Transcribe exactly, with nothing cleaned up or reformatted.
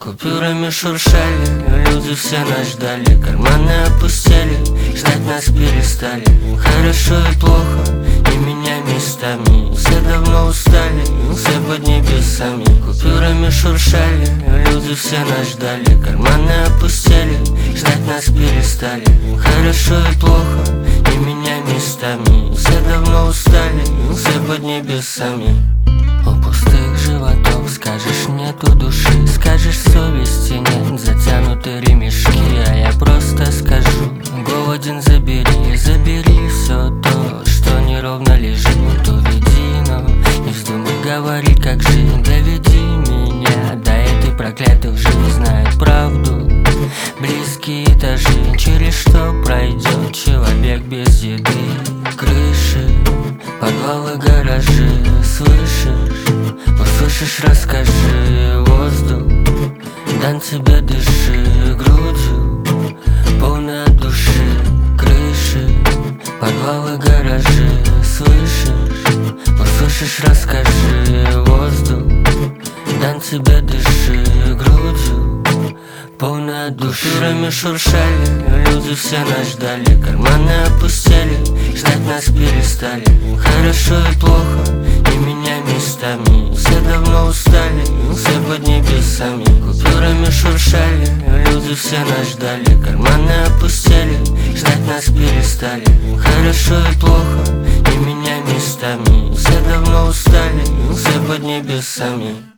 Купюрами шуршали, люди все нас ждали. Карманы опустели, ждать нас перестали. Хорошо и плохо, не меня местами. Все давно устали, все под небесами. Купюрами шуршали, люди все нас ждали. Карманы опустели, ждать нас перестали. Хорошо и плохо, не меня местами. Все давно устали, все под небесами. У пустых животов скажешь нету души, скажешь совести нет, затянуты ремешки. А я просто скажу: голоден, забери, забери все то, что неровно лежит. Уведи, но не вздумай говорить, как жить. Доведи меня до этой проклятой лжи, не знает правду близкие этажи, через что пройдет человек без еды. Крыши, подвалы, гаражи, слышишь? Услышишь, расскажи. Воздух дан тебе, дыши грудью, полной от души. Крыши, подвалы, гаражи, слышишь? Услышишь, расскажи. Воздух дан тебе, дыши грудью, полной от души. Купюрами шуршали, люди все нас ждали. Карманы опустели, ждать нас перестали. Хорошо и плохо, не меня местами. Все давно устали, все под небесами. Купюрами шуршали, люди все нас ждали. Карманы опустели, ждать нас перестали. Хорошо и плохо, не меня местами. Все давно устали, все под небесами.